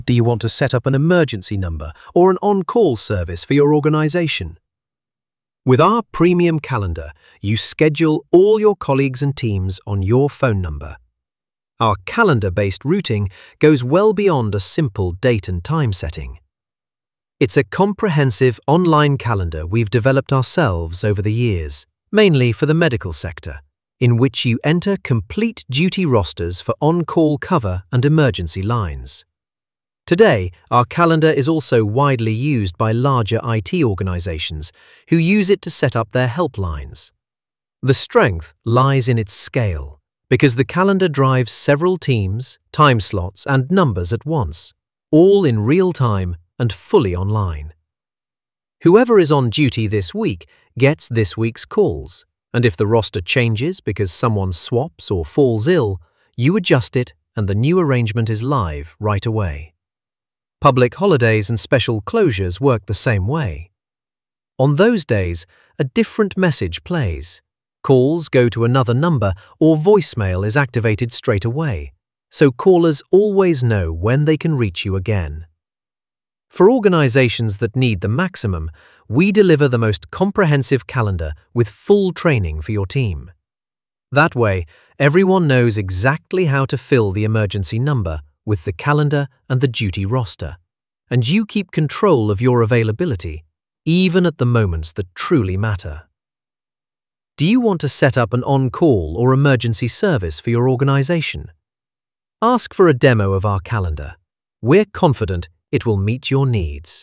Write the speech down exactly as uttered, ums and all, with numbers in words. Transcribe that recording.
Do you want to set up an emergency number or an on-call service for your organization? With our premium calendar, you schedule all your colleagues and teams on your phone number. Our calendar-based routing goes well beyond a simple date and time setting. It's a comprehensive online calendar we've developed ourselves over the years, mainly for the medical sector, in which you enter complete duty rosters for on-call cover and emergency lines. Today, our calendar is also widely used by larger I T organizations who use it to set up their helplines. The strength lies in its scale, because the calendar drives several teams, time slots, and numbers at once, all in real time and fully online. Whoever is on duty this week gets this week's calls, and if the roster changes because someone swaps or falls ill, you adjust it and the new arrangement is live right away. Public holidays and special closures work the same way. On those days, a different message plays. Calls go to another number or voicemail is activated straight away, so callers always know when they can reach you again. For organizations that need the maximum, we deliver the most comprehensive calendar with full training for your team. That way, everyone knows exactly how to fill the emergency number with the calendar and the duty roster, and you keep control of your availability, even at the moments that truly matter. Do you want to set up an on-call or emergency service for your organization? Ask for a demo of our calendar. We're confident it will meet your needs.